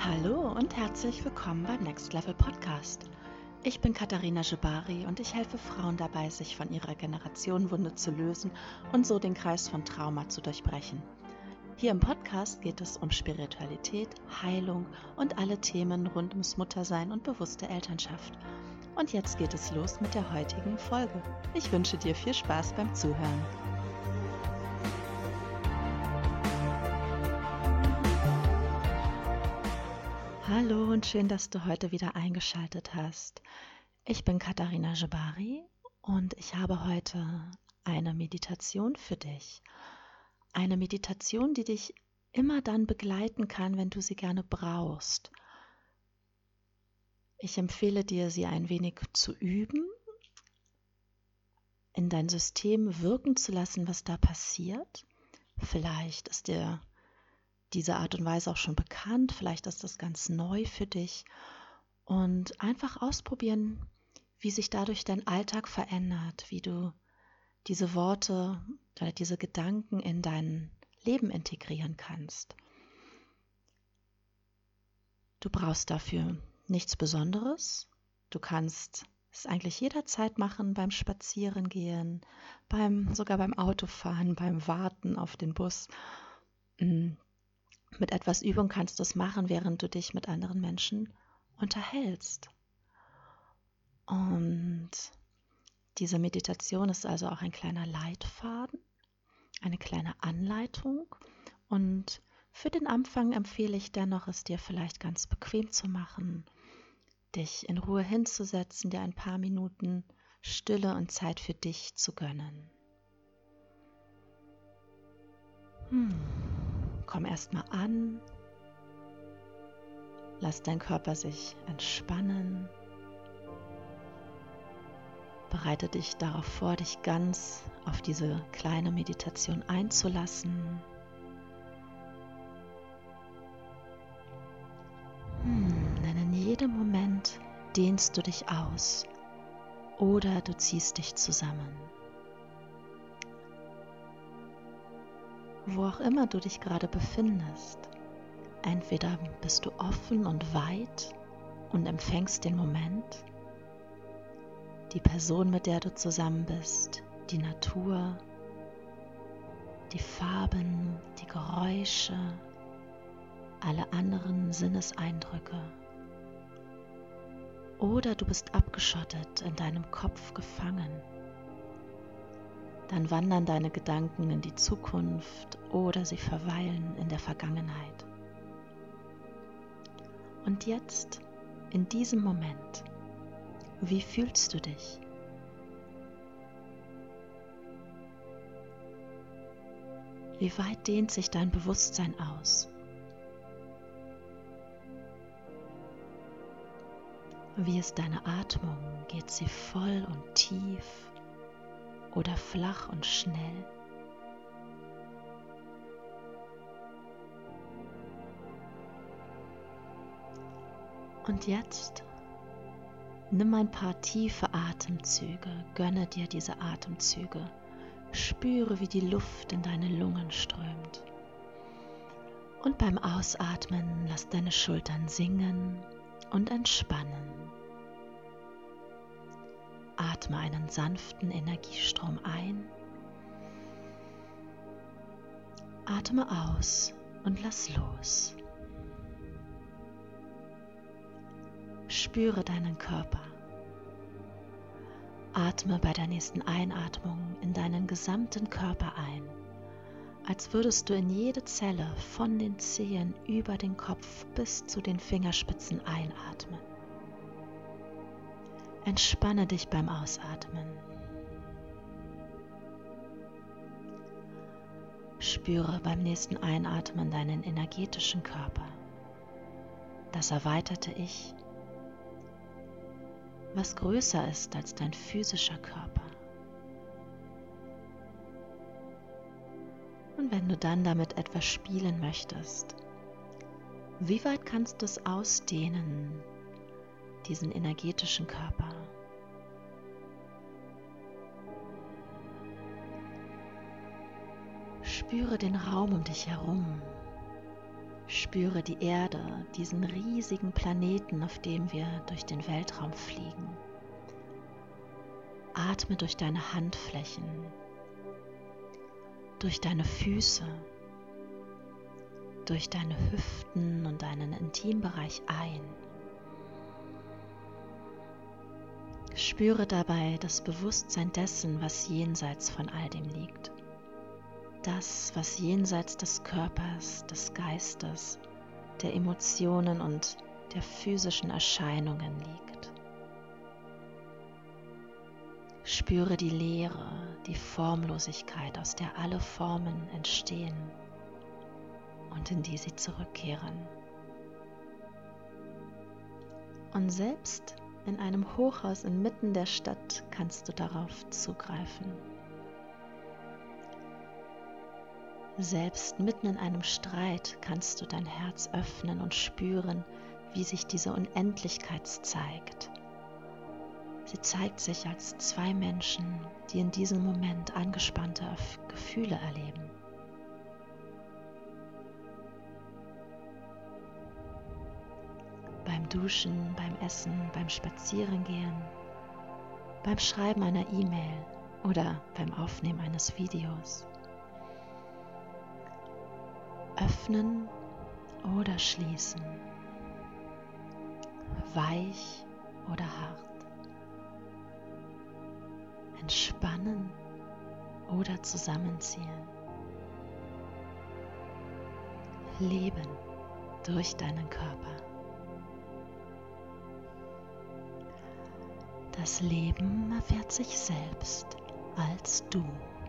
Hallo und herzlich willkommen beim Next Level Podcast. Ich bin Katharina Jebari und ich helfe Frauen dabei, sich von ihrer Generationenwunde zu lösen und so den Kreis von Trauma zu durchbrechen. Hier im Podcast geht es um Spiritualität, Heilung und alle Themen rund ums Muttersein und bewusste Elternschaft. Und jetzt geht es los mit der heutigen Folge. Ich wünsche dir viel Spaß beim Zuhören. Hallo und schön, dass du heute wieder eingeschaltet hast. Ich bin Katharina Jebari und ich habe heute eine Meditation für dich. Eine Meditation, die dich immer dann begleiten kann, wenn du sie gerne brauchst. Ich empfehle dir, sie ein wenig zu üben, in dein System wirken zu lassen, was da passiert. Vielleicht ist dir diese Art und Weise auch schon bekannt, vielleicht ist das ganz neu für dich und einfach ausprobieren, wie sich dadurch dein Alltag verändert, wie du diese Worte oder diese Gedanken in dein Leben integrieren kannst. Du brauchst dafür nichts Besonderes. Du kannst es eigentlich jederzeit machen, beim Spazierengehen, sogar beim Autofahren, beim Warten auf den Bus. Mit etwas Übung kannst du es machen, während du dich mit anderen Menschen unterhältst. Und diese Meditation ist also auch ein kleiner Leitfaden, eine kleine Anleitung. Und für den Anfang empfehle ich dennoch, es dir vielleicht ganz bequem zu machen, dich in Ruhe hinzusetzen, dir ein paar Minuten Stille und Zeit für dich zu gönnen. Komm erstmal an, lass dein Körper sich entspannen, bereite dich darauf vor, dich ganz auf diese kleine Meditation einzulassen. Denn in jedem Moment dehnst du dich aus oder du ziehst dich zusammen. Wo auch immer du dich gerade befindest, entweder bist du offen und weit und empfängst den Moment, die Person, mit der du zusammen bist, die Natur, die Farben, die Geräusche, alle anderen Sinneseindrücke. Oder du bist abgeschottet, in deinem Kopf gefangen. Dann wandern deine Gedanken in die Zukunft oder sie verweilen in der Vergangenheit. Und jetzt, in diesem Moment, wie fühlst du dich? Wie weit dehnt sich dein Bewusstsein aus? Wie ist deine Atmung? Geht sie voll und tief oder flach und schnell? Und jetzt nimm ein paar tiefe Atemzüge, gönne dir diese Atemzüge, spüre, wie die Luft in deine Lungen strömt. Und beim Ausatmen lass deine Schultern sinken und entspannen. Atme einen sanften Energiestrom ein, atme aus und lass los. Spüre deinen Körper. Atme bei der nächsten Einatmung in deinen gesamten Körper ein, als würdest du in jede Zelle von den Zehen über den Kopf bis zu den Fingerspitzen einatmen. Entspanne dich beim Ausatmen. Spüre beim nächsten Einatmen deinen energetischen Körper, das erweiterte Ich, was größer ist als dein physischer Körper. Und wenn du dann damit etwas spielen möchtest, wie weit kannst du es ausdehnen, diesen energetischen Körper? Spüre den Raum um dich herum. Spüre die Erde, diesen riesigen Planeten, auf dem wir durch den Weltraum fliegen. Atme durch deine Handflächen, durch deine Füße, durch deine Hüften und deinen Intimbereich ein. Spüre dabei das Bewusstsein dessen, was jenseits von all dem liegt. Das, was jenseits des Körpers, des Geistes, der Emotionen und der physischen Erscheinungen liegt. Spüre die Leere, die Formlosigkeit, aus der alle Formen entstehen und in die sie zurückkehren. Und selbst in einem Hochhaus inmitten der Stadt kannst du darauf zugreifen. Selbst mitten in einem Streit kannst du dein Herz öffnen und spüren, wie sich diese Unendlichkeit zeigt. Sie zeigt sich als zwei Menschen, die in diesem Moment angespannte Gefühle erleben. Beim Duschen, beim Essen, beim Spazierengehen, beim Schreiben einer E-Mail oder beim Aufnehmen eines Videos. Öffnen oder schließen, weich oder hart, entspannen oder zusammenziehen, leben durch deinen Körper. Das Leben erfährt sich selbst als du.